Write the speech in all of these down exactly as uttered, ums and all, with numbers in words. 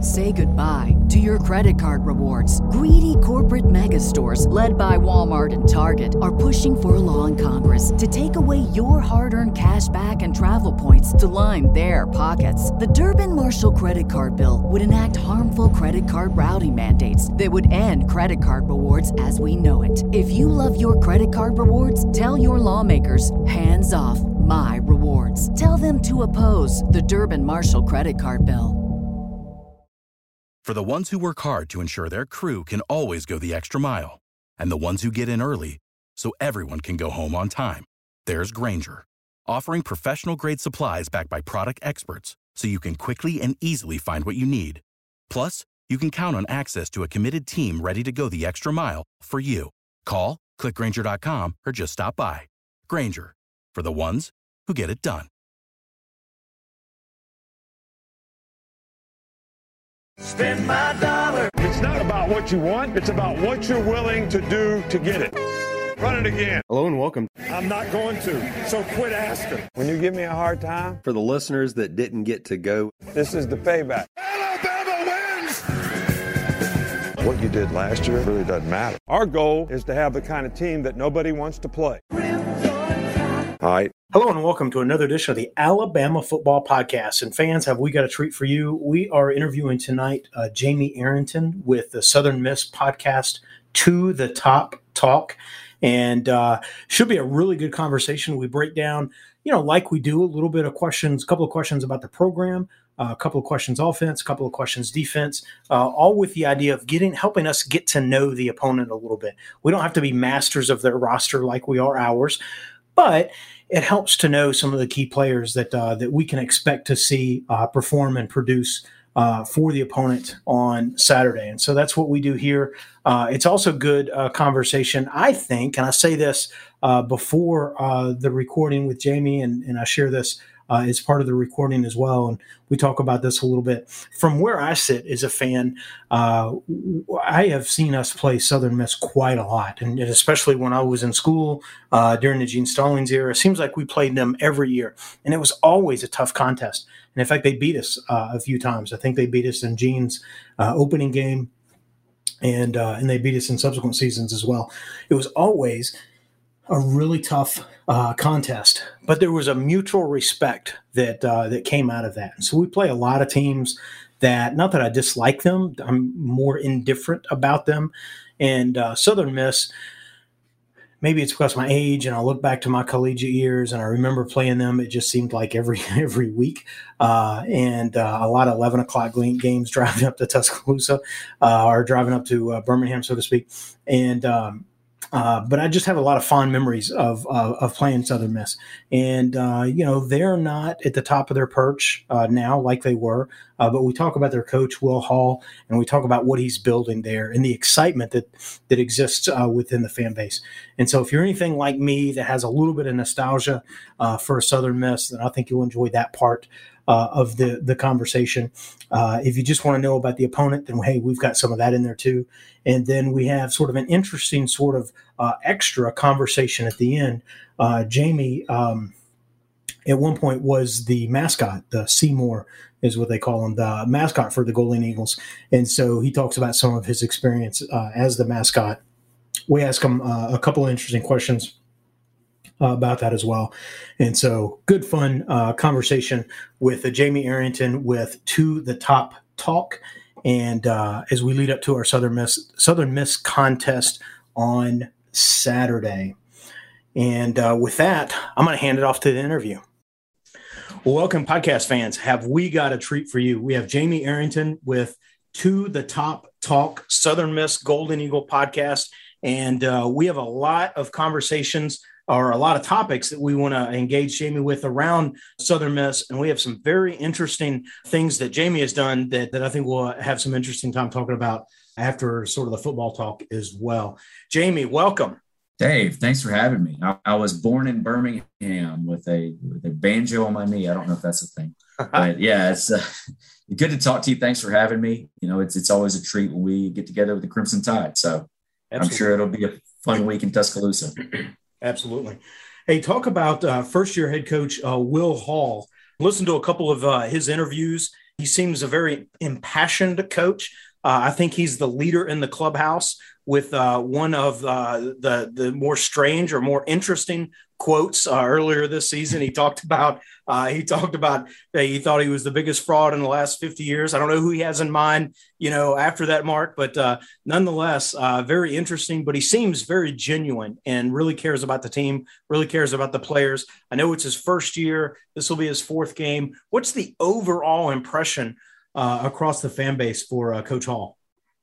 Say goodbye to your credit card rewards. Greedy corporate mega stores, led by Walmart and Target, are pushing for a law in Congress to take away your hard-earned cash back and travel points to line their pockets. The Durbin-Marshall credit card bill would enact harmful credit card routing mandates that would end credit card rewards as we know it. If you love your credit card rewards, tell your lawmakers, hands off my rewards. Tell them to oppose the Durbin-Marshall credit card bill. For the ones who work hard to ensure their crew can always go the extra mile, and the ones who get in early so everyone can go home on time, there's Grainger, offering professional-grade supplies backed by product experts so you can quickly and easily find what you need. Plus, you can count on access to a committed team ready to go the extra mile for you. Call, click Grainger dot com, or just stop by. Grainger, for the ones who get it done. Spend my dollar. It's not about what you want. It's about what you're willing to do to get it. Run it again. Hello and welcome. I'm not going to, so quit asking. When you give me a hard time. For the listeners that didn't get to go. This is the payback. Alabama wins! What you did last year really doesn't matter. Our goal is to have the kind of team that nobody wants to play. All right. Hello and welcome to another edition of the Alabama Football Podcast. And fans, have we got a treat for you? We are interviewing tonight uh, Jamie Arrington with the Southern Miss podcast, To the Top Talk. And uh, should be a really good conversation. We break down, you know, like we do, a little bit of questions, a couple of questions about the program, uh, a couple of questions offense, a couple of questions defense, uh, all with the idea of getting helping us get to know the opponent a little bit. We don't have to be masters of their roster like we are ours, but it helps to know some of the key players that uh, that we can expect to see uh, perform and produce uh, for the opponent on Saturday. And so that's what we do here. Uh, it's also good uh, conversation, I think, and I say this uh, before uh, the recording with Jamie, and, and I share this uh, as part of the recording as well. And we talk about this a little bit. From where I sit as a fan, uh, I have seen us play Southern Miss quite a lot, and especially when I was in school uh, during the Gene Stallings era. It seems like we played them every year, and it was always a tough contest. And in fact, they beat us uh, a few times. I think they beat us in Gene's uh, opening game, and uh, and they beat us in subsequent seasons as well. It was always a really tough uh, contest, but there was a mutual respect that uh, that came out of that. And so we play a lot of teams that, not that I dislike them, I'm more indifferent about them. And uh, Southern Miss, maybe it's because of my age, and I look back to my collegiate years, and I remember playing them. It just seemed like every every week, uh, and uh, a lot of eleven o'clock games driving up to Tuscaloosa uh, or driving up to uh, Birmingham, so to speak. And um, Uh, but I just have a lot of fond memories of uh, of playing Southern Miss, and uh, you know, they're not at the top of their perch uh, now like they were. Uh, but we talk about their coach Will Hall, and we talk about what he's building there and the excitement that that exists uh, within the fan base. And so, if you're anything like me that has a little bit of nostalgia uh, for Southern Miss, then I think you'll enjoy that part Uh, of the the conversation. Uh, if you just want to know about the opponent, then hey, we've got some of that in there too. And then we have sort of an interesting sort of uh, extra conversation at the end. Uh, Jamie, um, at one point, was the mascot. The Seymour is what they call him, the mascot for the Golden Eagles. And so he talks about some of his experience uh, as the mascot. We ask him uh, a couple of interesting questions Uh, about that as well. And so good fun uh, conversation with uh, Jamie Arrington with To the Top Talk. And uh, as we lead up to our Southern Miss Southern Miss contest on Saturday. And uh, with that, I'm going to hand it off to the interview. Well, welcome, podcast fans. Have we got a treat for you? We have Jamie Arrington with To the Top Talk, Southern Miss Golden Eagle podcast. And uh, we have a lot of conversations or a lot of topics that we want to engage Jamie with around Southern Miss. And we have some very interesting things that Jamie has done that, that I think we'll have some interesting time talking about after sort of the football talk as well. Jamie, welcome. Dave, thanks for having me. I, I was born in Birmingham with a, with a banjo on my knee. I don't know if that's a thing, but yeah, it's uh, good to talk to you. Thanks for having me. You know, it's, it's always a treat when we get together with the Crimson Tide. So Absolutely. I'm sure it'll be a fun week in Tuscaloosa. Absolutely. Hey, talk about uh, first-year head coach uh, Will Hall. Listen to a couple of uh, his interviews, He seems a very impassioned coach. Uh, I think he's the leader in the clubhouse with uh, one of uh, the the more strange or more interesting quotes uh, earlier this season. He talked about uh, he talked about uh, he thought he was the biggest fraud in the last fifty years. I don't know who he has in mind, you know, after that mark, but uh, nonetheless, uh, very interesting. But he seems very genuine and really cares about the team, really cares about the players. I know it's his first year. This will be his fourth game. What's the overall impression uh, across the fan base for uh, Coach Hall?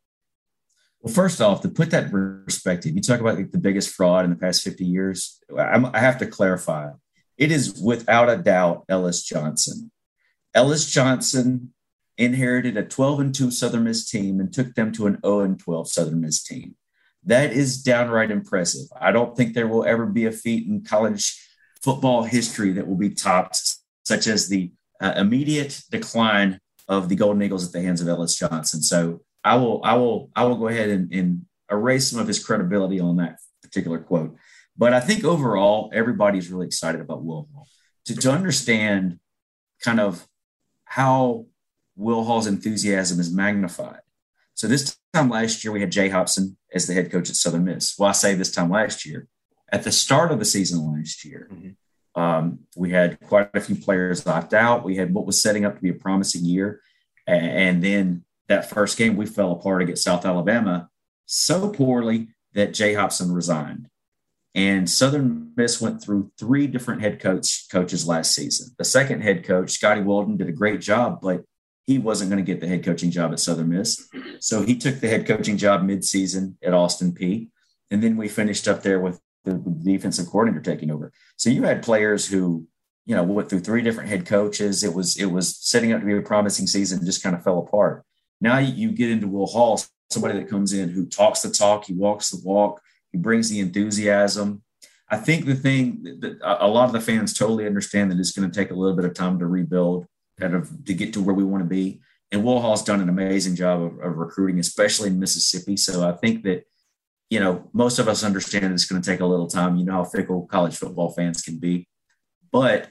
Well, first off, to put that in perspective, you talk about like the biggest fraud in the past fifty years. I'm, I have to clarify. It is without a doubt Ellis Johnson. Ellis Johnson inherited a twelve and two Southern Miss team and took them to an oh and twelve Southern Miss team. That is downright impressive. I don't think there will ever be a feat in college football history that will be topped, such as the uh, immediate decline of the Golden Eagles at the hands of Ellis Johnson. So I will, I will, I will go ahead and, and erase some of his credibility on that particular quote. But I think overall, everybody's really excited about Will Hall. To, to understand kind of how Will Hall's enthusiasm is magnified. So this time last year, we had Jay Hopson as the head coach at Southern Miss. Well, I say this time last year. At the start of the season last year, mm-hmm. um, we had quite a few players opt out. We had what was setting up to be a promising year. And, and then that first game, we fell apart against South Alabama so poorly that Jay Hopson resigned. And Southern Miss went through three different head coach coaches last season. The second head coach, Scotty Walden, did a great job, but he wasn't going to get the head coaching job at Southern Miss. So he took the head coaching job midseason at Austin Peay. And then we finished up there with the defensive coordinator taking over. So you had players who, you know, went through three different head coaches. It was, it was setting up to be a promising season, just kind of fell apart. Now you get into Will Hall, somebody that comes in who talks the talk, he walks the walk, he brings the enthusiasm. I think the thing that a lot of the fans totally understand that it's going to take a little bit of time to rebuild, kind of to get to where we want to be. And Will Hall's done an amazing job of, of recruiting, especially in Mississippi. So I think that, you know, most of us understand it's going to take a little time. You know how fickle college football fans can be, but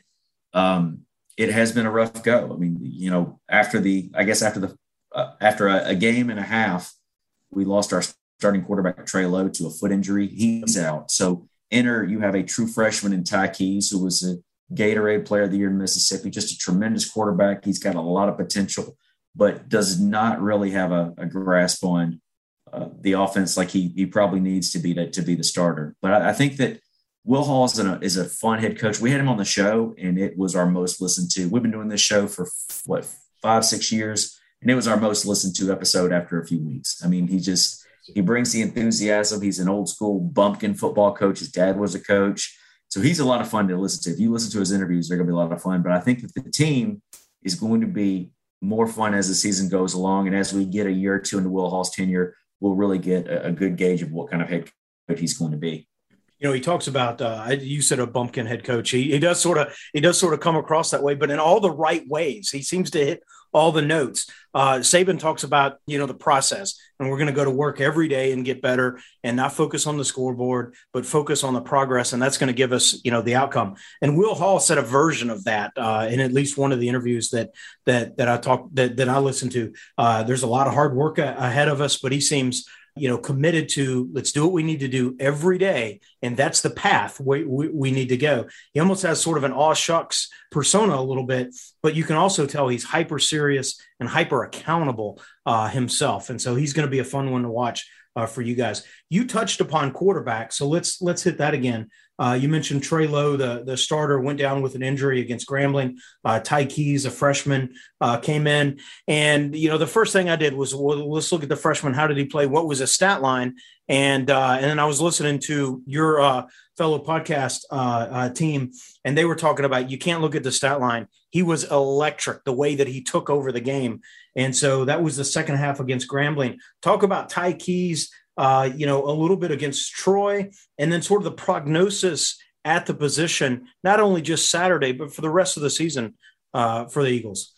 um, it has been a rough go. I mean, you know, after the, I guess after the, uh, after a, a game and a half, we lost our starting quarterback, Trey Lowe, to a foot injury. He's out. So enter, you have a true freshman in Ty Keys, who was a Gatorade Player of the Year in Mississippi, just a tremendous quarterback. He's got a lot of potential, but does not really have a, a grasp on uh, the offense like he he probably needs to be to, to be the starter. But I, I think that Will Hall is a, is a fun head coach. We had him on the show, and it was our most listened to. We've been doing this show for, what, five, six years, and it was our most listened to episode after a few weeks. I mean, he just – he brings the enthusiasm. He's an old school bumpkin football coach. His dad was a coach. So he's a lot of fun to listen to. If you listen to his interviews, they're going to be a lot of fun. But I think that the team is going to be more fun as the season goes along. And as we get a year or two into Will Hall's tenure, we'll really get a, a good gauge of what kind of head coach he's going to be. You know, he talks about, uh, you said a bumpkin head coach. He, he does sort of, he does sort of come across that way, but in all the right ways. He seems to hit all the notes. Uh, Saban talks about, you know, the process, and we're going to go to work every day and get better and not focus on the scoreboard, but focus on the progress. And that's going to give us, you know, the outcome. And Will Hall said a version of that uh, in at least one of the interviews that, that, that I talked, that, that I listened to. Uh, there's a lot of hard work a- ahead of us, but he seems, you know, committed to, let's do what we need to do every day. And that's the path we, we, we need to go. He almost has sort of an aw shucks persona a little bit, but you can also tell he's hyper serious and hyper accountable uh, himself. And so he's going to be a fun one to watch uh, for you guys. You touched upon quarterback. So let's, let's hit that again. Uh, you mentioned Trey Lowe, the, the starter, went down with an injury against Grambling. Uh, Ty Keys, a freshman, uh, came in. And, you know, the first thing I did was, well, let's look at the freshman. How did he play? What was his stat line? And uh, and then I was listening to your uh, fellow podcast uh, uh, team, and they were talking about you can't look at the stat line. He was electric, the way that he took over the game. And so that was the second half against Grambling. Talk about Ty Keys, uh, you know, a little bit against Troy, and then sort of the prognosis at the position, not only just Saturday, but for the rest of the season uh, for the Eagles.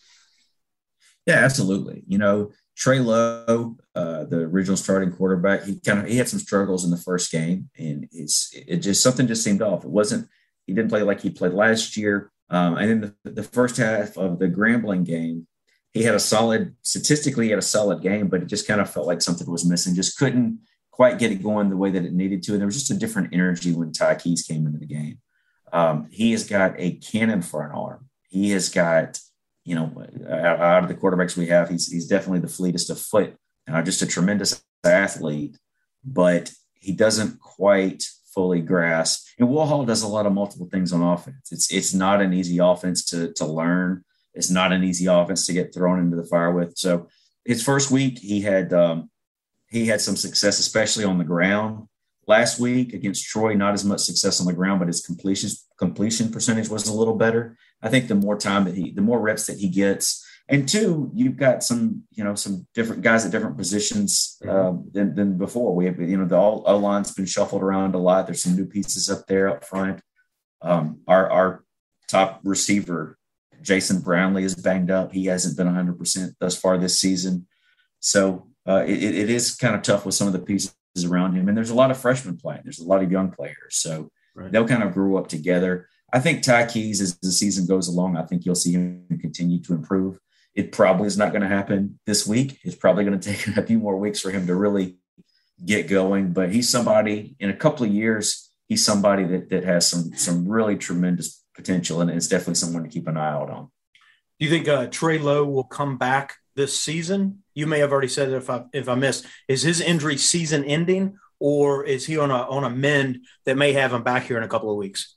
Yeah, absolutely. You know, Trey Lowe, uh, the original starting quarterback, he kind of he had some struggles in the first game, and it's it just something just seemed off. It wasn't he didn't play like he played last year. Um, and then the, the first half of the Grambling game, he had a solid, statistically, he had a solid game, but it just kind of felt like something was missing. Just couldn't quite get it going the way that it needed to. And there was just a different energy when Ty Keyes came into the game. Um, he has got a cannon for an arm. He has got, you know, out, out of the quarterbacks we have, he's he's definitely the fleetest of foot, and just a tremendous athlete, but he doesn't quite fully grasp. And Will Hall does a lot of multiple things on offense. It's it's not an easy offense to to learn. It's not an easy offense to get thrown into the fire with. So his first week, he had um, he had some success, especially on the ground. Last week against Troy, not as much success on the ground, but his completion completion percentage was a little better. I think the more time that he, the more reps that he gets, and two, you've got some, you know, some different guys at different positions um, than, than before. We have, you know, the O line's been shuffled around a lot. There's some new pieces up there up front. Um, our our top receiver, Jason Brownlee, is banged up. He hasn't been one hundred percent thus far this season. So uh, it, it is kind of tough with some of the pieces around him. And there's a lot of freshmen playing. There's a lot of young players. So right. They'll kind of grow up together. I think Ty Keyes, as the season goes along, I think you'll see him continue to improve. It probably is not going to happen this week. It's probably going to take a few more weeks for him to really get going. But he's somebody, in a couple of years, he's somebody that, that has some some really tremendous potential, and it's definitely someone to keep an eye out on. Do you think uh, Trey Lowe will come back this season? You may have already said it if I if I missed. Is his injury season ending, or is he on a on a mend that may have him back here in a couple of weeks?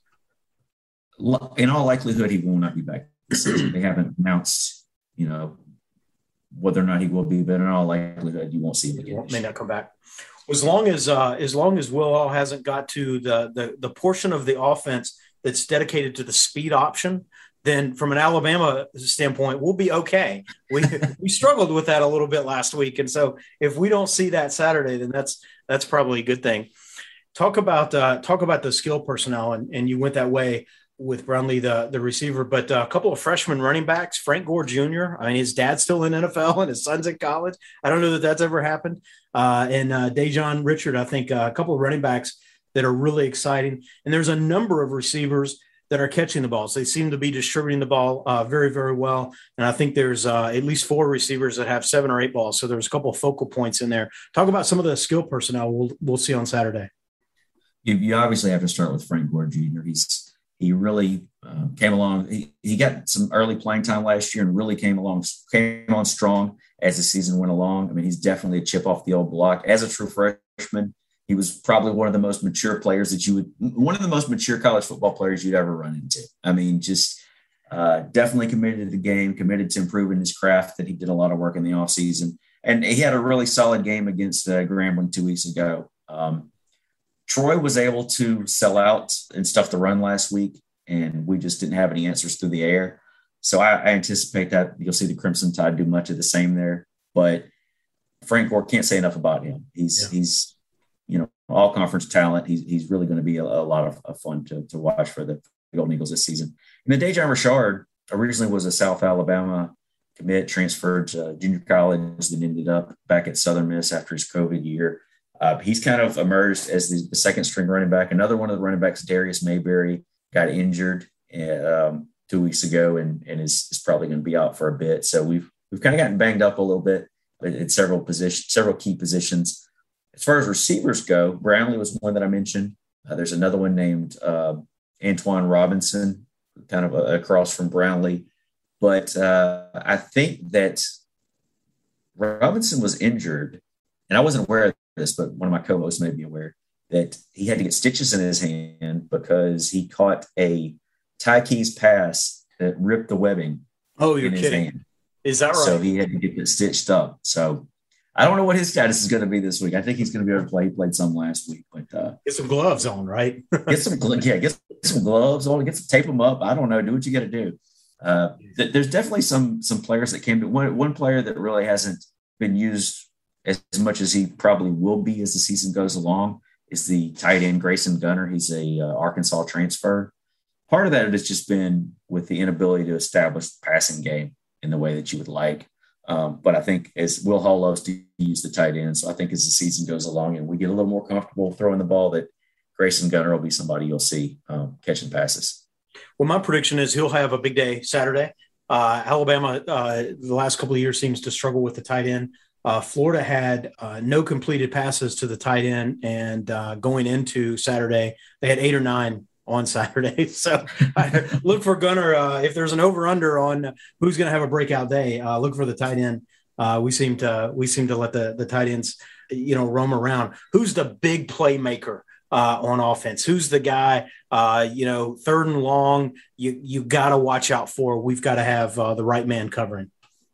In all likelihood, he will not be back this season. They haven't announced, you know, whether or not he will be, but in all likelihood, you won't see him again. He may not come back. As long as uh, as long as Will Hall hasn't got to the, the the portion of the offense that's dedicated to the speed option, then from an Alabama standpoint, we'll be okay. We we struggled with that a little bit last week, and so if we don't see that Saturday, then that's that's probably a good thing. Talk about uh, talk about the skill personnel, and, and you went that way with Brownlee, the, the receiver, but a couple of freshman running backs, Frank Gore Junior I mean, his dad's still in N F L and his son's in college. I don't know that that's ever happened. Uh, and uh, Dejon Richard, I think uh, a couple of running backs that are really exciting. And there's a number of receivers that are catching the balls. They seem to be distributing the ball uh, very, very well. And I think there's uh, at least four receivers that have seven or eight balls. So there's a couple of focal points in there. Talk about some of the skill personnel we'll, we'll see on Saturday. You, you obviously have to start with Frank Gore Junior He's He really uh, came along. He, he got some early playing time last year and really came along, came on strong as the season went along. I mean, he's definitely a chip off the old block. As a true freshman, he was probably one of the most mature players that you would, one of the most mature college football players you'd ever run into. I mean, just uh, definitely committed to the game, committed to improving his craft, that he did a lot of work in the offseason. And he had a really solid game against uh, Grambling two weeks ago. Um, Troy was able to sell out and stuff the run last week, and we just didn't have any answers through the air. So I, I anticipate that you'll see the Crimson Tide do much of the same there. But Frank Gore, can't say enough about him. He's yeah. he's you know all conference talent. He's he's really going to be a, a lot of, of fun to, to watch for the Golden Eagles this season. And then Dejon Richard originally was a South Alabama commit, transferred to junior college, then ended up back at Southern Miss after his COVID year. Uh, he's kind of emerged as the, the second string running back. Another one of the running backs, Darius Mayberry, got injured um, two weeks ago and, and is, is probably going to be out for a bit. So we've we've kind of gotten banged up a little bit at several positions, several key positions. As far as receivers go, Brownlee was one that I mentioned. Uh, there's another one named uh, Antoine Robinson, kind of a, across from Brownlee. But uh, I think that Robinson was injured, and I wasn't aware of this, but one of my co-hosts made me aware that he had to get stitches in his hand because he caught a Ty Keyes pass that ripped the webbing. Oh, you're in kidding. His hand. Is that right? So he had to get it stitched up. So I don't know what his status is going to be this week. I think he's going to be able to play. He played some last week, but uh, get some gloves on, right? get some, yeah, get some gloves on, get some tape them up. I don't know. Do what you got to do. Uh, th- there's definitely some some players that came to one one player that really hasn't been used as much as he probably will be as the season goes along is the tight end Grayson Gunner. He's a uh, Arkansas transfer. Part of that has just been with the inability to establish the passing game in the way that you would like. Um, but I think as Will Hall loves to use the tight end, so I think as the season goes along and we get a little more comfortable throwing the ball, that Grayson Gunner will be somebody you'll see um, catching passes. Well, my prediction is he'll have a big day Saturday. Uh, Alabama, uh, the last couple of years seems to struggle with the tight end. Uh, Florida had uh, no completed passes to the tight end, and uh, going into Saturday, they had eight or nine on Saturday. So I look for Gunner. Uh, if there's an over/under on who's going to have a breakout day, uh, look for the tight end. Uh, we seem to we seem to let the the tight ends, you know, roam around. Who's the big playmaker uh, on offense? Who's the guy? Uh, you know, third and long, you you got to watch out for. We've got to have uh, the right man covering.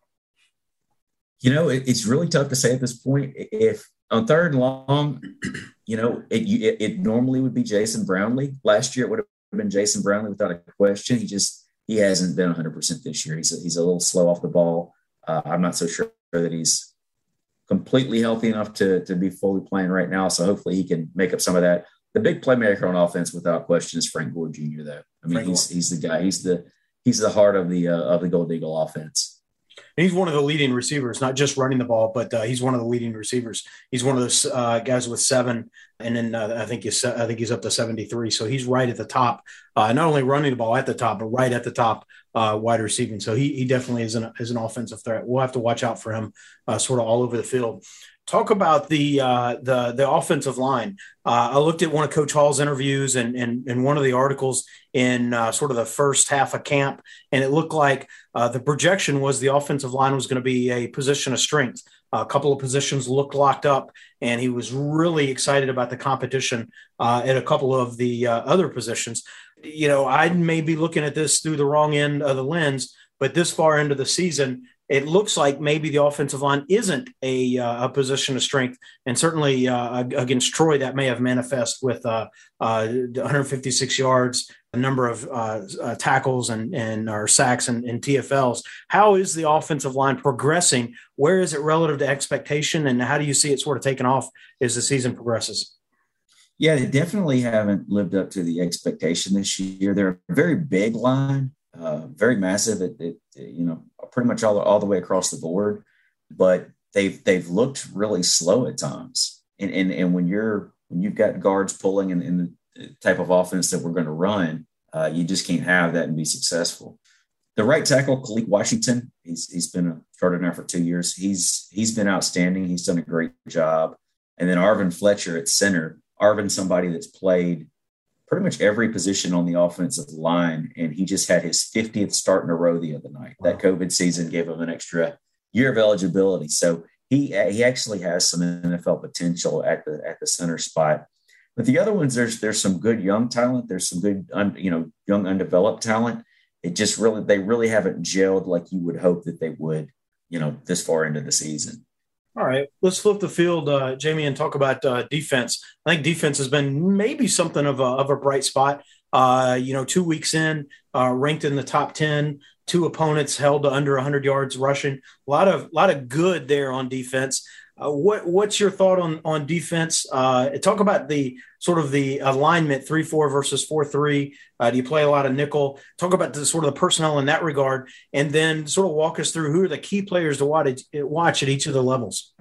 You know, it, it's really tough to say at this point. If on third and long, you know, it, it, it normally would be Jason Brownlee. Last year, it would have been Jason Brownlee without a question. He just he hasn't been one hundred percent this year. He's a, he's a little slow off the ball. Uh, I'm not so sure that he's completely healthy enough to, to be fully playing right now. So hopefully he can make up some of that. The big playmaker on offense, without question, is Frank Gore Junior Though I mean, Frank he's Gore. he's the guy. He's the he's the heart of the uh, of the Gold Eagle offense. And he's one of the leading receivers, not just running the ball, but uh, he's one of the leading receivers. He's one of those uh, guys with seven, and then uh, I think he's I think he's up to seventy-three. So he's right at the top, uh, not only running the ball at the top, but right at the top, uh, wide receiving. So he he definitely is an is an offensive threat. We'll have to watch out for him, uh, sort of all over the field. Talk about the uh, the the offensive line. Uh, I looked at one of Coach Hall's interviews and and, and one of the articles in uh, sort of the first half of camp, and it looked like uh, the projection was the offensive line was going to be a position of strength. A couple of positions looked locked up, and he was really excited about the competition uh, at a couple of the uh, other positions. You know, I may be looking at this through the wrong end of the lens, but this far into the season, it looks like maybe the offensive line isn't a, uh, a position of strength. And certainly uh, against Troy, that may have manifest with uh, uh, one hundred fifty-six yards, a number of uh, uh, tackles and, and or sacks and, and T F Ls. How is the offensive line progressing? Where is it relative to expectation? And how do you see it sort of taking off as the season progresses? Yeah, they definitely haven't lived up to the expectation this year. They're a very big line. Uh, very massive, it, it, you know, pretty much all, all the way across the board, but they've they've looked really slow at times. And and, and when you're when you've got guards pulling in, in the type of offense that we're going to run, uh, you just can't have that and be successful. The right tackle, Khaleke Washington, he's he's been a starter now for two years. He's he's been outstanding. He's done a great job. And then Arvin Fletcher at center. Arvin, somebody that's played pretty much every position on the offensive line, and he just had his fiftieth start in a row the other night. Wow. That COVID season gave him an extra year of eligibility, so he he actually has some N F L potential at the at the center spot. But the other ones, there's there's some good young talent. There's some good un, you know young undeveloped talent. It just really they really haven't gelled like you would hope that they would, you know, this far into the season. All right, let's flip the field, uh, Jamie, and talk about uh, defense. I think defense has been maybe something of a, of a bright spot. Uh, you know, two weeks in, uh, ranked in the top ten, two opponents held to under one hundred yards rushing. A lot of lot of good there on defense. Uh, what what's your thought on on defense? Uh, talk about the sort of the alignment three four versus four three. Uh, do you play a lot of nickel? Talk about the sort of the personnel in that regard, and then sort of walk us through who are the key players to watch watch at each of the levels.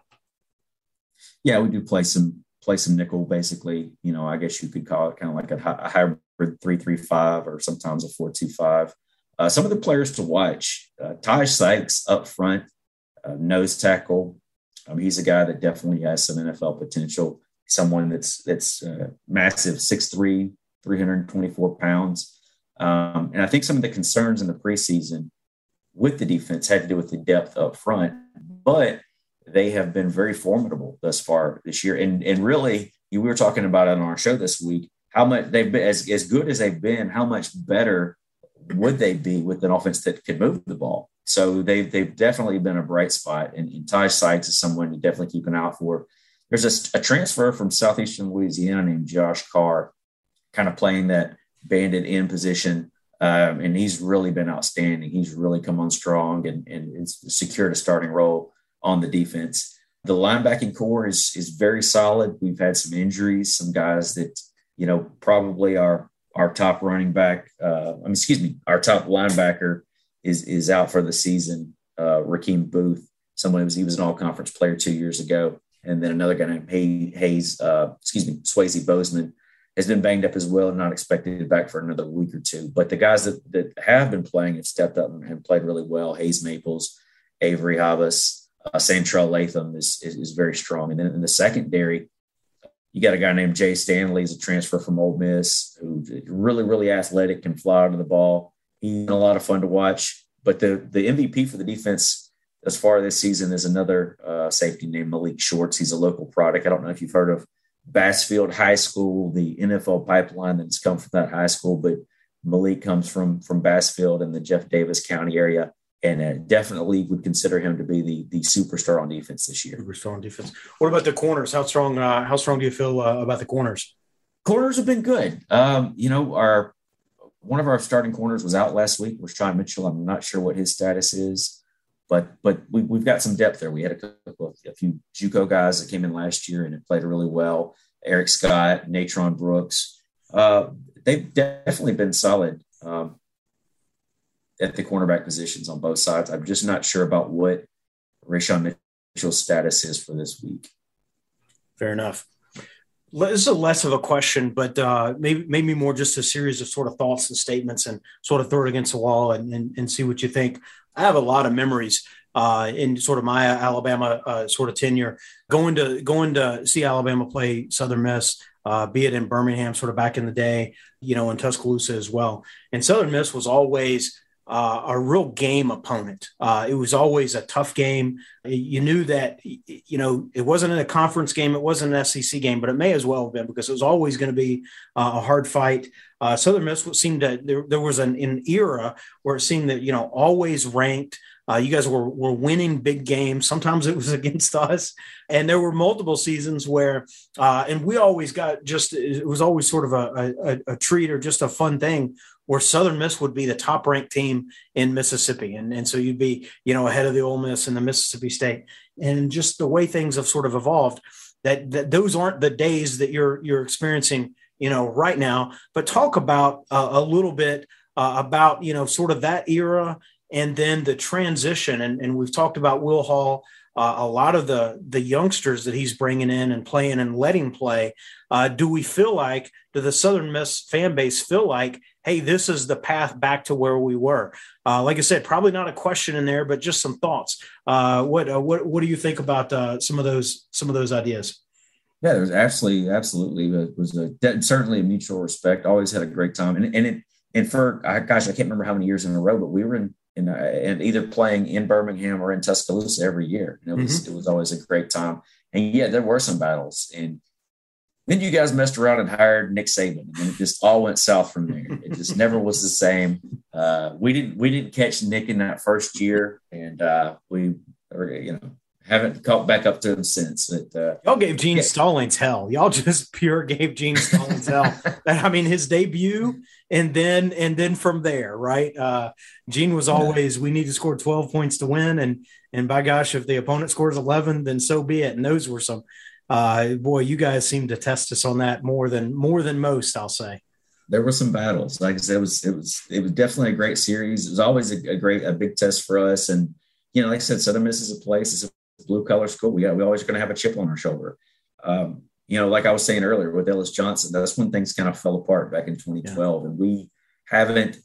Yeah, we do play some play some nickel. Basically, you know, I guess you could call it kind of like a, a hybrid three three five or sometimes a four two five. Uh, some of the players to watch: uh, Ty Sykes up front, uh, nose tackle. Um, he's a guy that definitely has some N F L potential. Someone that's that's uh, massive, six three, three hundred twenty-four pounds. Um, and I think some of the concerns in the preseason with the defense had to do with the depth up front, but they have been very formidable thus far this year. And and really, we were talking about it on our show this week, how much they've been, as, as good as they've been, how much better would they be with an offense that could move the ball? So they've, they've definitely been a bright spot. And, and Ty Sykes is someone to definitely keep an eye out for. There's a, a transfer from Southeastern Louisiana named Josh Carr, kind of playing that banded end position. Um, and he's really been outstanding. He's really come on strong and, and secured a starting role on the defense. The linebacking core is, is very solid. We've had some injuries, some guys that, you know, probably our, our top running back, uh, I mean, excuse me, our top linebacker is, is out for the season. Uh, Rakeem Booth, someone who was, he was an all conference player two years ago. And then another guy named Hayes, uh, excuse me, Swayze Bozeman has been banged up as well and not expected back for another week or two. But the guys that, that have been playing have stepped up and, and played really well. Hayes Maples, Avery Havas, uh, Santrell Latham is, is is very strong. And then in the secondary, you got a guy named Jay Stanley, is a transfer from Ole Miss, who's really, really athletic, can fly out of the ball. He's a lot of fun to watch. But the, the M V P for the defense as far this season is another uh, safety named Malik Shorts. He's a local product. I don't know if you've heard of Bassfield High School, the N F L pipeline that's come from that high school, but Malik comes from from Bassfield in the Jeff Davis County area, and uh, definitely would consider him to be the the superstar on defense this year. Superstar on defense. What about the corners? How strong? Uh, how strong do you feel uh, about the corners? Corners have been good. Um, you know, our one of our starting corners was out last week. Rashawn Mitchell. I'm not sure what his status is. But but we, we've got some depth there. We had a couple of, a few JUCO guys that came in last year and have played really well. Eric Scott, Natron Brooks. Uh, they've definitely been solid um, at the cornerback positions on both sides. I'm just not sure about what Rashawn Mitchell's status is for this week. Fair enough. This is a less of a question, but uh, maybe maybe more just a series of sort of thoughts and statements and sort of throw it against the wall and, and, and see what you think. I have a lot of memories uh, in sort of my Alabama uh, sort of tenure, going to going to see Alabama play Southern Miss, uh, be it in Birmingham, sort of back in the day, you know, in Tuscaloosa as well. And Southern Miss was always uh, a real game opponent. Uh, it was always a tough game. You knew that, you know, it wasn't in a conference game, it wasn't an S E C game, but it may as well have been because it was always going to be uh, a hard fight. Uh, Southern Miss seemed to there, there was an, an era where it seemed that, you know, always ranked. Uh, you guys were were winning big games. Sometimes it was against us, and there were multiple seasons where, uh, and we always got just it was always sort of a, a, a treat or just a fun thing where Southern Miss would be the top ranked team in Mississippi, and and so you'd be, you know, ahead of the Ole Miss and the Mississippi State, and just the way things have sort of evolved. That that those aren't the days that you're you're experiencing, you know, right now. But talk about uh, a little bit uh, about, you know, sort of that era and then the transition. And, and we've talked about Will Hall, uh, a lot of the, the youngsters that he's bringing in and playing and letting play. Uh, do we feel like, do the Southern Miss fan base feel like, hey, this is the path back to where we were? Uh, like I said, probably not a question in there, but just some thoughts. Uh, what, uh, what, what do you think about uh, some of those, some of those ideas? Yeah, there was absolutely, absolutely. It was a, certainly a mutual respect. Always had a great time. And, and it, and for, gosh, I can't remember how many years in a row, but we were in, in, uh, and either playing in Birmingham or in Tuscaloosa every year. And it was, mm-hmm. it was always a great time. And yeah, there were some battles. And then you guys messed around and hired Nick Saban, and it just all went south from there. It just never was the same. Uh, we didn't, we didn't catch Nick in that first year, and uh, we, or, you know, haven't caught back up to him since. But, uh, Y'all gave Gene yeah. Stallings hell. Y'all just pure gave Gene Stallings hell. I mean, his debut, and then and then from there, right? Uh, Gene was always, we need to score twelve points to win, and and by gosh, if the opponent scores eleven, then so be it. And those were some. Uh, boy, you guys seem to test us on that more than more than most, I'll say. There were some battles. Like I said, it was it was it was definitely a great series. It was always a, a great a big test for us, and you know, like I said, Southern Miss is a place. It's a blue collar school. We got, we always going to have a chip on our shoulder. Um, you know, like I was saying earlier with Ellis Johnson, that's when things kind of fell apart back in twenty twelve. Yeah. And we haven't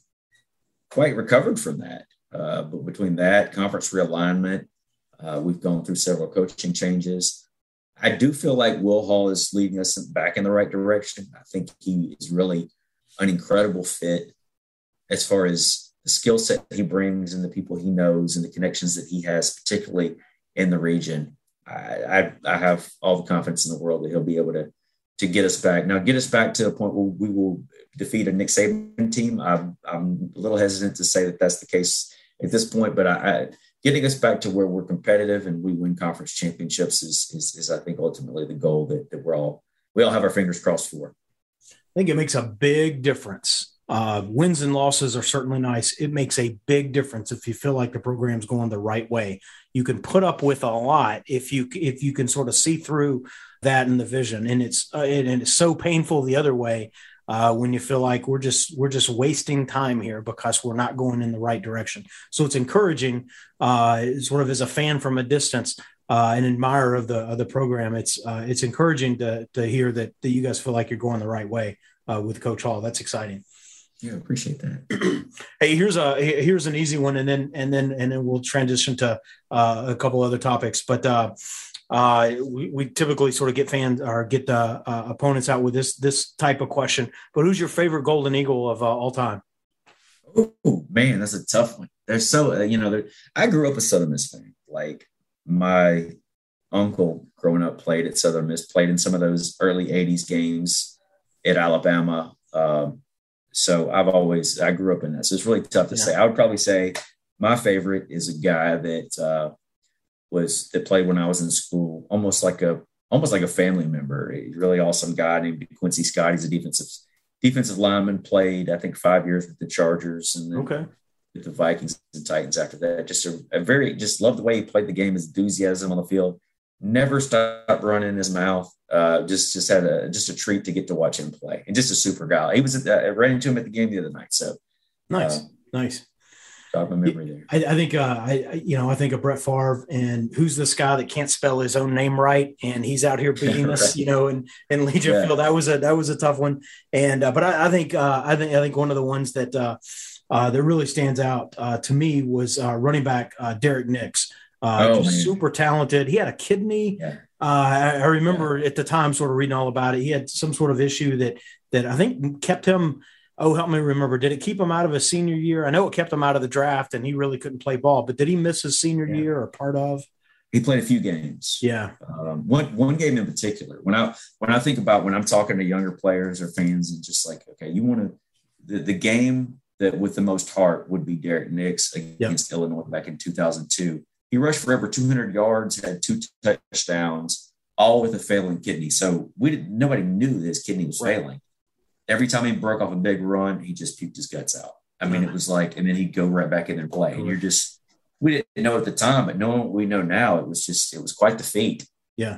quite recovered from that. Uh, but between that conference realignment, uh, we've gone through several coaching changes. I do feel like Will Hall is leading us back in the right direction. I think he is really an incredible fit as far as the skill set he brings and the people he knows and the connections that he has, particularly in the region. I, I, I have all the confidence in the world that he'll be able to, to get us back. Now, get us back to a point where we will defeat a Nick Saban team. I'm, I'm a little hesitant to say that that's the case at this point, but I, I, getting us back to where we're competitive and we win conference championships is, is, is I think, ultimately the goal that, that we're all, we all have our fingers crossed for. I think it makes a big difference. Uh, wins and losses are certainly nice. It makes a big difference if you feel like the program's going the right way. You can put up with a lot if you if you can sort of see through that in the vision, and it's uh, and it's so painful the other way uh, when you feel like we're just we're just wasting time here because we're not going in the right direction. So it's encouraging, uh, sort of as a fan from a distance, uh, an admirer of the of the program, it's uh, it's encouraging to to hear that that you guys feel like you're going the right way uh, with Coach Hall. That's exciting. Yeah, appreciate that. Hey, here's a here's an easy one, and then and then and then we'll transition to uh, a couple other topics. But uh, uh, we, we typically sort of get fans or get the uh, opponents out with this this type of question. But who's your favorite Golden Eagle of uh, all time? Oh man, that's a tough one. They're so uh, you know. I grew up a Southern Miss fan. Like my uncle growing up played at Southern Miss, played in some of those early eighties games at Alabama. Um, So I've always, I grew up in that. So it's really tough to yeah. say. I would probably say my favorite is a guy that uh, was, that played when I was in school, almost like a, almost like a family member. A really awesome guy named Quincy Scott. He's a defensive, defensive lineman, played, I think, five years with the Chargers and then okay. with the Vikings and Titans after that. Just a, a very, just loved the way he played the game, his enthusiasm on the field. Never stopped running his mouth. Uh, just, just had a, just a treat to get to watch him play, and just a super guy. He was, at the, I ran into him at the game the other night. So nice, uh, nice. Got my memory there. I, I think, uh, I, you know, I think of Brett Favre, and who's this guy that can't spell his own name right, and he's out here beating right. us, you know, and in Legion yeah. Field. That was a, that was a tough one. And, uh, but I, I think, uh, I think, I think one of the ones that, uh, uh, that really stands out uh, to me was uh, running back uh, Derek Nix. Uh, oh, just super talented. He had a kidney. Yeah. Uh, I, I remember yeah. at the time sort of reading all about it. He had some sort of issue that that I think kept him. Oh, help me remember. Did it keep him out of his senior year? I know it kept him out of the draft, and he really couldn't play ball. But did he miss his senior yeah. year or part of? He played a few games. Yeah. Um, one one game in particular. When I when I think about when I'm talking to younger players or fans, and just like, okay, you want to the, the game that with the most heart would be Derek Nix against yep. Illinois back in two thousand two. He rushed for over two hundred yards, had two touchdowns, all with a failing kidney. So we didn't, nobody knew that his kidney was right. failing. Every time he broke off a big run, he just puked his guts out. I mean, it was like, and then he'd go right back in there and play. And you're just, we didn't know at the time, but knowing what we know now, it was just, it was quite the feat. Yeah.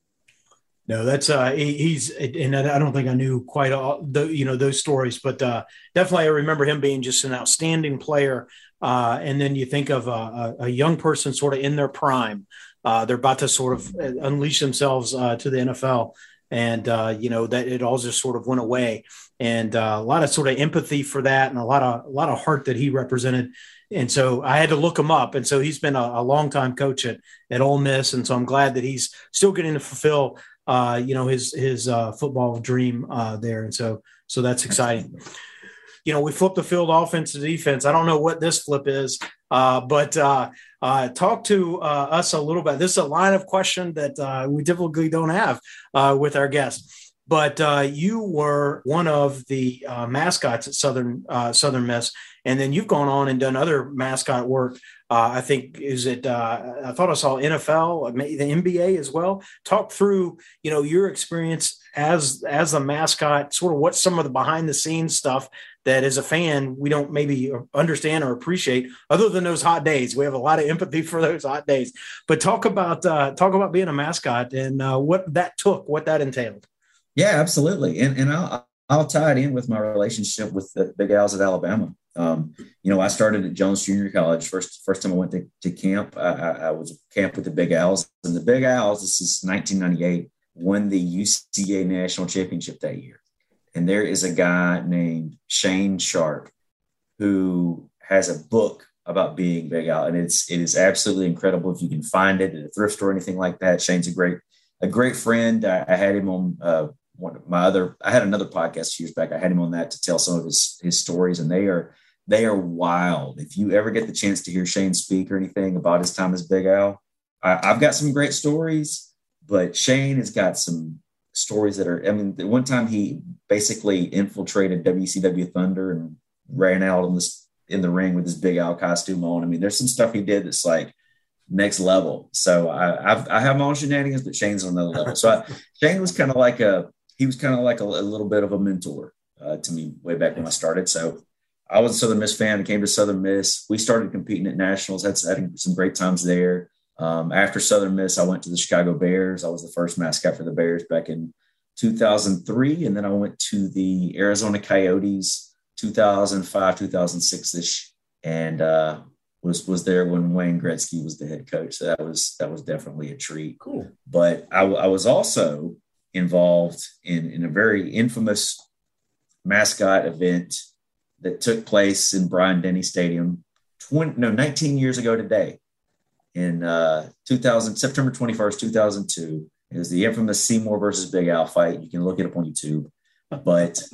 No, that's uh, he, he's, and I don't think I knew quite all the, you know, those stories, but uh, definitely I remember him being just an outstanding player. Uh, and then you think of a, a young person sort of in their prime. Uh, they're about to sort of unleash themselves uh, to the N F L. And, uh, you know, that it all just sort of went away. And uh, a lot of sort of empathy for that, and a lot of a lot of heart that he represented. And so I had to look him up. And so he's been a, a long time coach at, at Ole Miss. And so I'm glad that he's still getting to fulfill, uh, you know, his his uh, football dream uh, there. And so so that's exciting. You know, we flipped the field offense to defense. I don't know what this flip is, uh, but uh, uh, talk to uh, us a little bit. This is a line of question that uh, we typically don't have uh, with our guests. But uh, you were one of the uh, mascots at Southern uh, Southern Miss, and then you've gone on and done other mascot work. Uh, I think is it. Uh, I thought I saw N F L, the N B A as well. Talk through, you know, your experience as as a mascot. Sort of what's some of the behind the scenes stuff that as a fan we don't maybe understand or appreciate, other than those hot days. We have a lot of empathy for those hot days. But talk about uh, talk about being a mascot and uh, what that took, what that entailed. Yeah, absolutely. And and I'll I'll tie it in with my relationship with the Big Owls at Alabama. Um, you know, I started at Jones Junior College. First first time I went to, to camp, I, I, I was at camp with the Big Owls. And the Big Owls, this is nineteen ninety-eight, won the U C A National Championship that year. And there is a guy named Shane Sharp who has a book about being Big Owl. And it's it is absolutely incredible if you can find it at a thrift store or anything like that. Shane's a great a great friend. I, I had him on uh, one of my other, I had another podcast years back. I had him on that to tell some of his, his stories, and they are, they are wild. If you ever get the chance to hear Shane speak or anything about his time as Big Owl, I, I've got some great stories, but Shane has got some stories that are, I mean, the one time he basically infiltrated W C W Thunder and ran out in this, in the ring with his Big Owl costume on. I mean, there's some stuff he did that's like next level. So I, I've, I have my own shenanigans, but Shane's on another level. So I, Shane was kind of like a, he was kind of like a, a little bit of a mentor uh, to me way back when I started. So I was a Southern Miss fan. I came to Southern Miss. We started competing at nationals. Had, had some great times there. Um, after Southern Miss, I went to the Chicago Bears. I was the first mascot for the Bears back in two thousand three. And then I went to the Arizona Coyotes two thousand five, two thousand six-ish. And uh, was was there when Wayne Gretzky was the head coach. So that was that was definitely a treat. Cool. But I, I was also involved in, in a very infamous mascot event that took place in Bryant-Denny Stadium twenty, no, nineteen years ago today in uh, two thousand, September twenty-first, two thousand two. It was the infamous Seymour versus Big Al fight. You can look it up on YouTube. But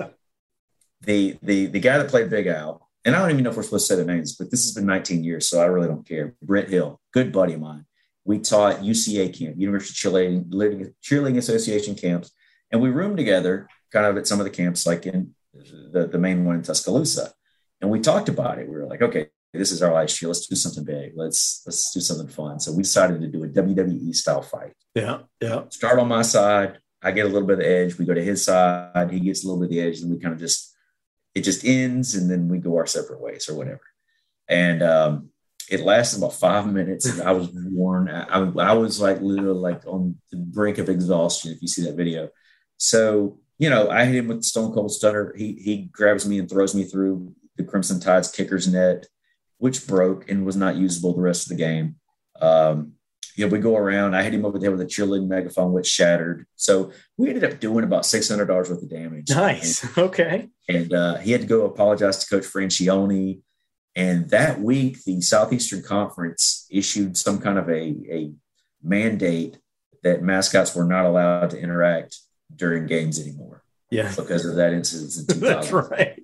the the the guy that played Big Al, and I don't even know if we're supposed to say the names, but this has been nineteen years, so I really don't care. Brett Hill, good buddy of mine. We taught U C A camp, University of Cheerleading, Cheerleading Association camps, and we roomed together kind of at some of the camps, like in the, the main one in Tuscaloosa. And we talked about it. We were like, okay, this is our last year. Let's do something big. Let's let's do something fun. So we decided to do a W W E style fight. Yeah, yeah. Start on my side. I get a little bit of the edge. We go to his side. He gets a little bit of the edge, and we kind of just it just ends, and then we go our separate ways or whatever. And um, it lasted about five minutes, and I was worn. I, I was like literally like on the brink of exhaustion. If you see that video, so you know I hit him with the Stone Cold Stunner. He he grabs me and throws me through the Crimson Tide's kicker's net, which broke and was not usable the rest of the game. Um, you know, we go around. I hit him over there with a cheerleading megaphone, which shattered. So we ended up doing about six hundred dollars worth of damage. Nice. And, okay. And uh, he had to go apologize to Coach Francione. And that week, the Southeastern Conference issued some kind of a, a mandate that mascots were not allowed to interact during games anymore. Yeah. Because of that incident in two thousand. That's right.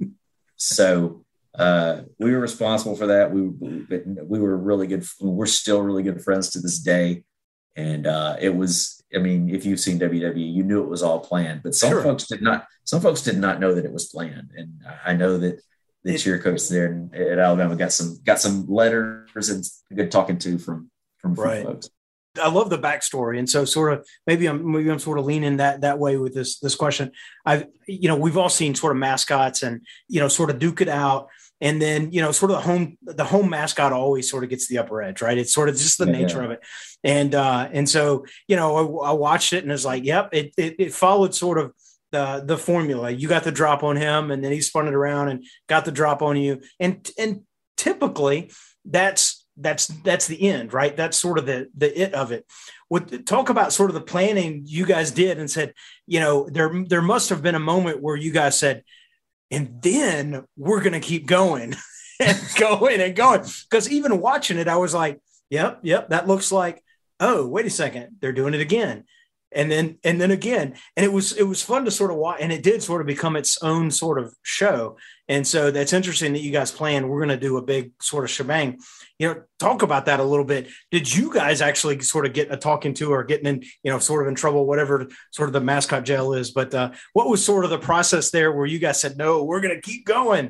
So uh, we were responsible for that. We, we we were really good. We're still really good friends to this day. And uh, it was, I mean, if you've seen W W E, you knew it was all planned. But some sure. folks did not. Some folks did not know that it was planned. And I know that the cheer coach there at Alabama got some got some letters and good talking to from from right. folks. I love the backstory, and so sort of maybe I'm maybe I'm sort of leaning that that way with this this question. I've you know we've all seen sort of mascots and you know sort of duke it out, and then you know sort of the home the home mascot always sort of gets the upper edge, right? It's sort of just the yeah, nature yeah. of it, and uh, and so you know I, I watched it and it's like, yep, it, it it followed sort of the the formula. You got the drop on him, and then he spun it around and got the drop on you, and and typically that's. That's that's the end, right? That's sort of the the it of it. What talk about sort of the planning you guys did and said, you know, there there must have been a moment where you guys said, and then we're going to keep going and going and going. Because even watching it, I was like, yep, yep, that looks like, oh, wait a second, they're doing it again. And then, and then again, and it was, it was fun to sort of watch, and it did sort of become its own sort of show. And so that's interesting that you guys planned, we're going to do a big sort of shebang, you know, talk about that a little bit. Did you guys actually sort of get a talking to or getting in, you know, sort of in trouble, whatever sort of the mascot jail is, but uh, what was sort of the process there where you guys said, no, we're going to keep going?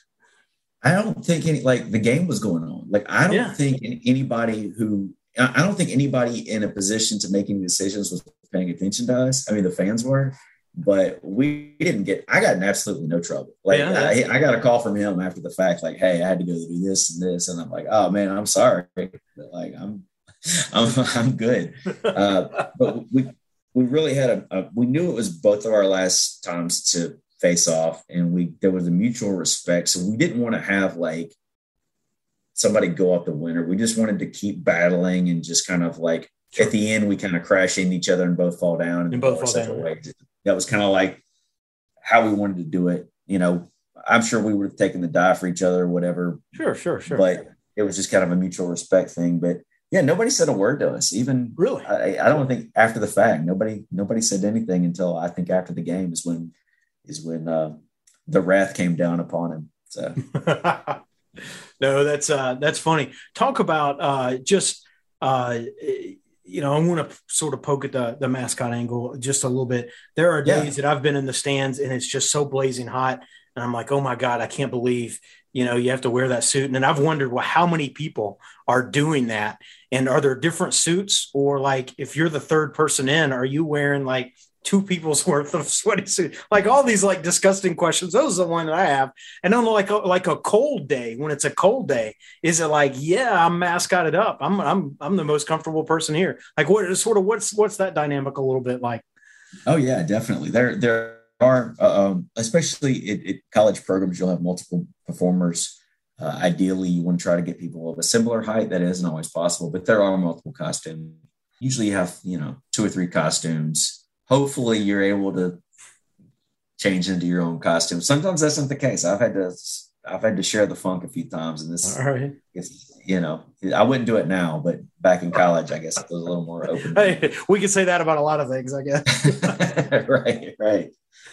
I don't think any, like the game was going on. Like, I don't yeah. think anybody who, I don't think anybody in a position to make any decisions was paying attention to us. I mean, the fans were, but we didn't get, I got in absolutely no trouble. Like yeah, I, I got a call from him after the fact, like, hey, I had to go do this and this. And I'm like, oh man, I'm sorry. But like, I'm, I'm, I'm good. Uh, but we, we really had a, a, we knew it was both of our last times to face off, and we, there was a mutual respect. So we didn't want to have like somebody go out the winner. We just wanted to keep battling and just kind of like, sure. At the end, we kind of crash into each other and both fall down and, and both fall down. Ways. That was kind of like how we wanted to do it. You know, I'm sure we would have taken the die for each other or whatever. Sure, sure, sure. But it was just kind of a mutual respect thing. But yeah, nobody said a word to us. Even really, I, I don't think after the fact, nobody, nobody said anything until I think after the game is when, is when uh, the wrath came down upon him. So. No, that's uh, that's funny. Talk about uh, just uh, you know, I want to sort of poke at the the mascot angle just a little bit. There are days yeah. that I've been in the stands and it's just so blazing hot, and I'm like, oh my God, I can't believe you know you have to wear that suit. And then I've wondered, well, how many people are doing that? And are there different suits, or like if you're the third person in, are you wearing like two people's worth of sweaty suit? Like all these like disgusting questions. Those are the one that I have. And on like a, like a cold day, when it's a cold day, is it like, yeah, I'm mascotted up. I'm, I'm, I'm the most comfortable person here. Like what is sort of, what's, what's that dynamic a little bit like? Oh yeah, definitely. There, there are, um, especially at, at college programs, you'll have multiple performers Uh, ideally, you want to try to get people of a similar height. That isn't always possible, but there are multiple costumes. Usually you have, you know, two or three costumes. Hopefully you're able to change into your own costume. Sometimes that's not the case. I've had to, I've had to share the funk a few times, and this, all right. Is, you know, I wouldn't do it now, but back in college, I guess it was a little more open. Hey, we can say that about a lot of things, I guess. right, right.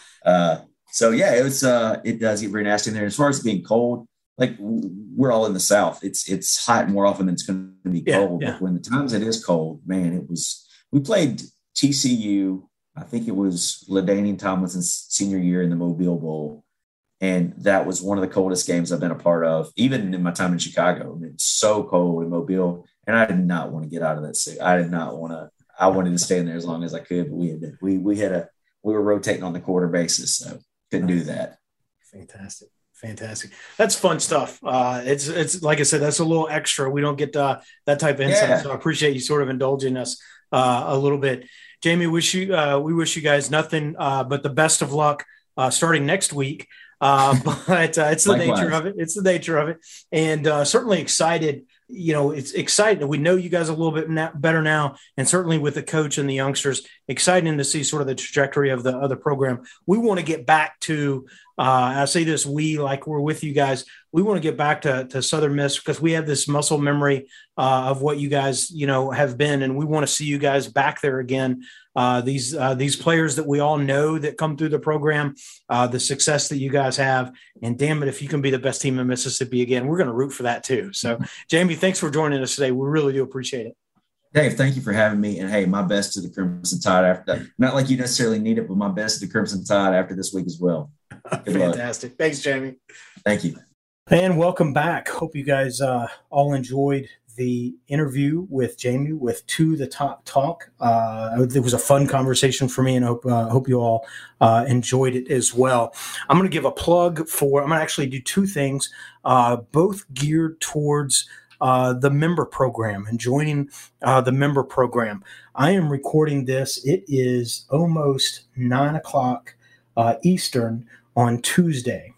Uh, so yeah, it was. Uh, it does get very nasty in there. As far as being cold, like we're all in the South. It's it's hot more often than it's going to be cold. Yeah, yeah. But when the times it is cold, man, it was. We played T C U. I think it was LaDainian Tomlinson's senior year in the Mobile Bowl. And that was one of the coldest games I've been a part of, even in my time in Chicago. I mean, it's so cold in Mobile. And I did not want to get out of that suit. I did not want to, I wanted to stay in there as long as I could, but we had, to, we, we had a, we were rotating on the quarter basis. So couldn't do that. Fantastic. Fantastic. That's fun stuff. Uh, it's, it's like I said, that's a little extra. We don't get uh, that type of insight. Yeah. So I appreciate you sort of indulging us uh, a little bit. Jamie, wish you, uh, we wish you guys nothing uh, but the best of luck uh, starting next week. Uh, but uh, it's the Likewise. nature of it. It's the nature of it. And uh, certainly excited, you know, it's exciting. We know you guys a little bit na- better now, and certainly with the coach and the youngsters, exciting to see sort of the trajectory of the other program. We want to get back to, uh, I say this, we, like we're with you guys, we want to get back to, to Southern Miss because we have this muscle memory uh, of what you guys, you know, have been, and we want to see you guys back there again. Uh, these uh, these players that we all know that come through the program, uh, the success that you guys have, and damn it, if you can be the best team in Mississippi again, we're going to root for that too. So, Jamie, thanks for joining us today. We really do appreciate it. Dave, thank you for having me. And hey, my best to the Crimson Tide after that. Not like you necessarily need it, but my best to the Crimson Tide after this week as well. Good Fantastic. Luck. Thanks, Jamie. Thank you. And welcome back. Hope you guys uh, all enjoyed the interview with Jamie with To the Top Talk. Uh, it was a fun conversation for me, and I hope, uh, hope you all uh, enjoyed it as well. I'm going to give a plug for, I'm going to actually do two things, uh, both geared towards uh, the member program and joining uh, the member program. I am recording this. It is almost nine o'clock uh, Eastern on Tuesday.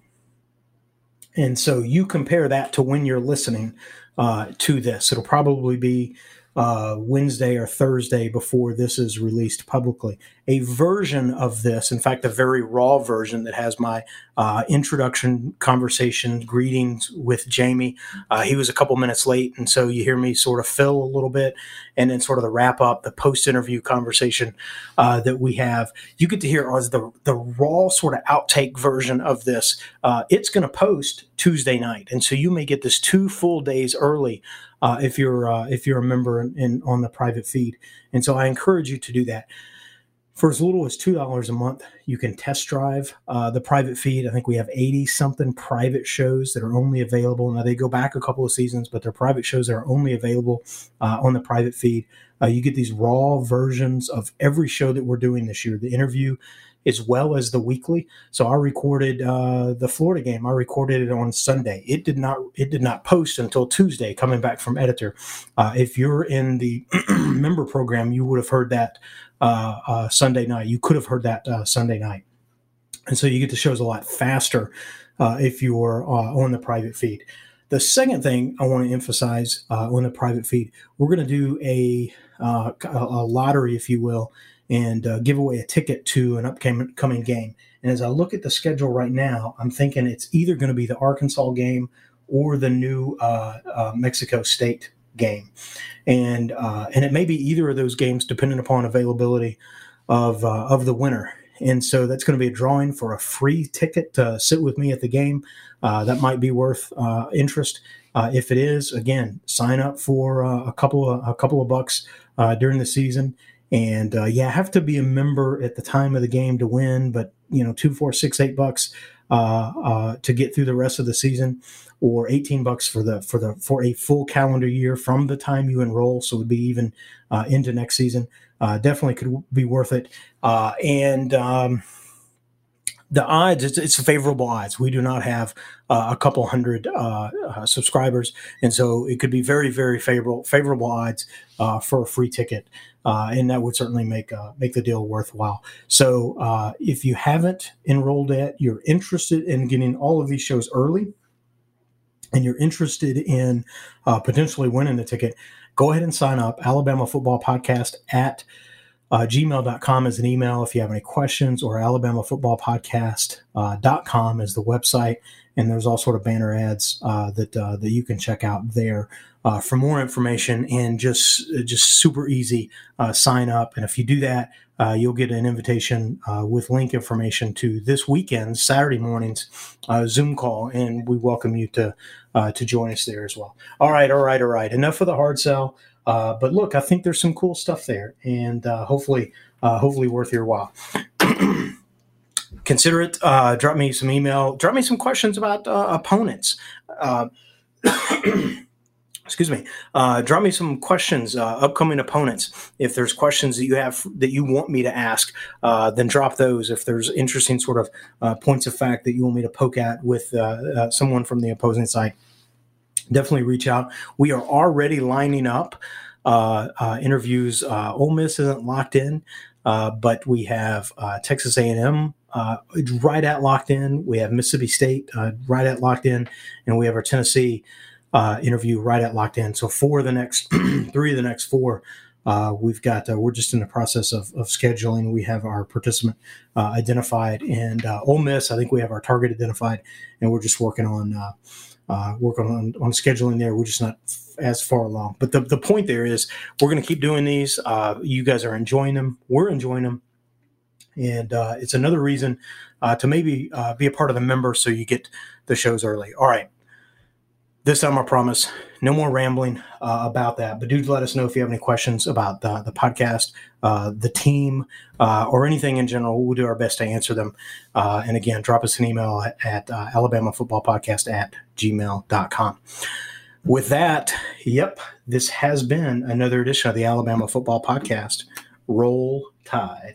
And so you compare that to when you're listening uh, to this. It'll probably be uh, Wednesday or Thursday before this is released publicly. A version of this, in fact, a very raw version that has my uh, introduction conversation, greetings with Jamie. Uh, he was a couple minutes late, and so you hear me sort of fill a little bit, and then sort of the wrap up, the post-interview conversation uh, that we have. You get to hear as the, the raw sort of outtake version of this. Uh, it's going to post Tuesday night, and so you may get this two full days early Uh, if you're uh, if you're a member in, in on the private feed. And so I encourage you to do that. For as little as two dollars a month, you can test drive uh, the private feed. I think we have eighty something private shows that are only available. Now they go back a couple of seasons, but they're private shows that are only available uh, on the private feed. Uh, you get these raw versions of every show that we're doing this year, the interview, as well as the weekly. So I recorded uh, the Florida game. I recorded it on Sunday. It did not it did not post until Tuesday, coming back from editor. Uh, if you're in the member program, you would have heard that uh, uh, Sunday night. You could have heard that uh, Sunday night. And so you get the shows a lot faster uh, if you're uh, on the private feed. The second thing I want to emphasize uh, on the private feed, we're going to do a, uh, a lottery, if you will, and uh, give away a ticket to an upcoming coming game. And as I look at the schedule right now, I'm thinking it's either going to be the Arkansas game or the new uh, uh, Mexico State game. And uh, and it may be either of those games depending upon availability of uh, of the winner. And so that's going to be a drawing for a free ticket to sit with me at the game. Uh, that might be worth uh, interest. Uh, if it is, again, sign up for uh, a couple of a couple of bucks uh, during the season. And uh, yeah, have to be a member at the time of the game to win, but you know, two, four, six, eight bucks uh, uh, to get through the rest of the season, or eighteen bucks for the for the for a full calendar year from the time you enroll. So it would be even uh, into next season. Uh, definitely could be worth it. Uh, and um, the odds, it's, it's favorable odds. We do not have uh, a couple hundred uh, uh, subscribers, and so it could be very, very favorable favorable odds uh, for a free ticket. Uh, and that would certainly make uh, make the deal worthwhile. So uh, if you haven't enrolled yet, you're interested in getting all of these shows early, and you're interested in uh, potentially winning the ticket, go ahead and sign up. Alabama Football Podcast at uh, gmail dot com is an email if you have any questions, or alabama football podcast dot com is the website. And there's all sort of banner ads uh, that uh, that you can check out there uh, for more information, and just just super easy uh, sign up. And if you do that, uh, you'll get an invitation uh, with link information to this weekend, Saturday morning's uh, Zoom call, and we welcome you to uh, to join us there as well. All right, all right, all right. Enough of the hard sell. Uh, but look, I think there's some cool stuff there, and uh, hopefully, uh, hopefully worth your while. Consider it. Uh, drop me some email. Drop me some questions about uh, opponents. Uh, excuse me. Uh, drop me some questions, uh, upcoming opponents. If there's questions that you have that you want me to ask, uh, then drop those. If there's interesting sort of uh, points of fact that you want me to poke at with uh, uh, someone from the opposing side, definitely reach out. We are already lining up uh, uh, interviews. Uh, Ole Miss isn't locked in, uh, but we have uh, Texas A and M uh, right at locked in. We have Mississippi State uh, right at locked in, and we have our Tennessee uh, interview right at locked in. So four of the next, three of the next four, uh, we've got. Uh, we're just in the process of, of scheduling. We have our participant uh, identified, and uh, Ole Miss, I think we have our target identified, and we're just working on. Uh, Uh, working on, on scheduling there. We're just not f- as far along. But the, the point there is we're going to keep doing these. Uh, you guys are enjoying them. We're enjoying them. And uh, it's another reason uh, to maybe uh, be a part of the member so you get the shows early. All right. This time, I promise, no more rambling uh, about that. But do let us know if you have any questions about the, the podcast, uh, the team, uh, or anything in general. We'll do our best to answer them. Uh, and again, drop us an email at, at uh, alabama football podcast at gmail dot com. With that, yep, this has been another edition of the Alabama Football Podcast. Roll Tide.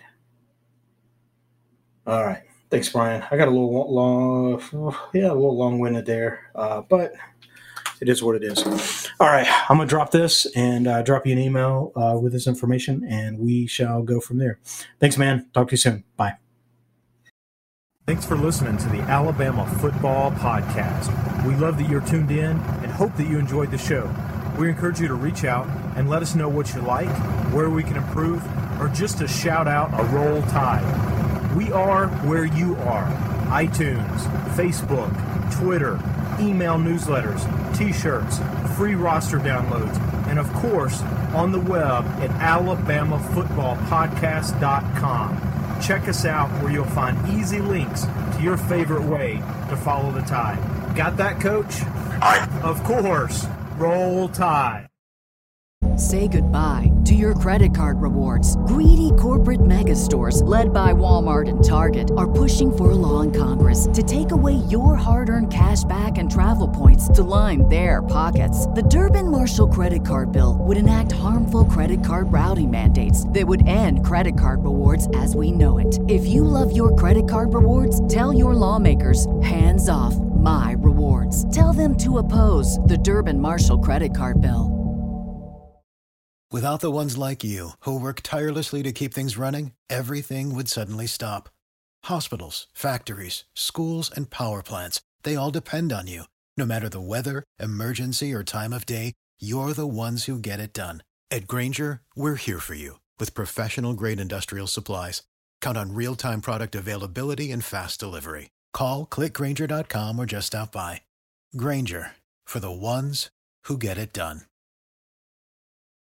All right. Thanks, Brian. I got a little long, yeah, a little long-winded there, uh, but it is what it is. All right, I'm going to drop this and uh, drop you an email uh, with this information, and we shall go from there. Thanks, man. Talk to you soon. Bye. Thanks for listening to the Alabama Football Podcast. We love that you're tuned in and hope that you enjoyed the show. We encourage you to reach out and let us know what you like, where we can improve, or just to shout out a Roll Tide. We are where you are. iTunes, Facebook, Twitter, email newsletters, t-shirts, free roster downloads, and of course, on the web at alabama football podcast dot com. Check us out where you'll find easy links to your favorite way to follow the Tide. Got that, Coach? Aye. Of course. Roll Tide. Say goodbye to your credit card rewards. Greedy corporate mega stores, led by Walmart and Target, are pushing for a law in Congress to take away your hard-earned cash back and travel points to line their pockets. The Durbin-Marshall credit card bill would enact harmful credit card routing mandates that would end credit card rewards as we know it. If you love your credit card rewards, tell your lawmakers, hands off my rewards. Tell them to oppose the Durbin-Marshall credit card bill. Without the ones like you, who work tirelessly to keep things running, everything would suddenly stop. Hospitals, factories, schools, and power plants, they all depend on you. No matter the weather, emergency, or time of day, you're the ones who get it done. At Grainger, we're here for you with professional-grade industrial supplies. Count on real-time product availability and fast delivery. Call, click grainger dot com, or just stop by. Grainger, for the ones who get it done.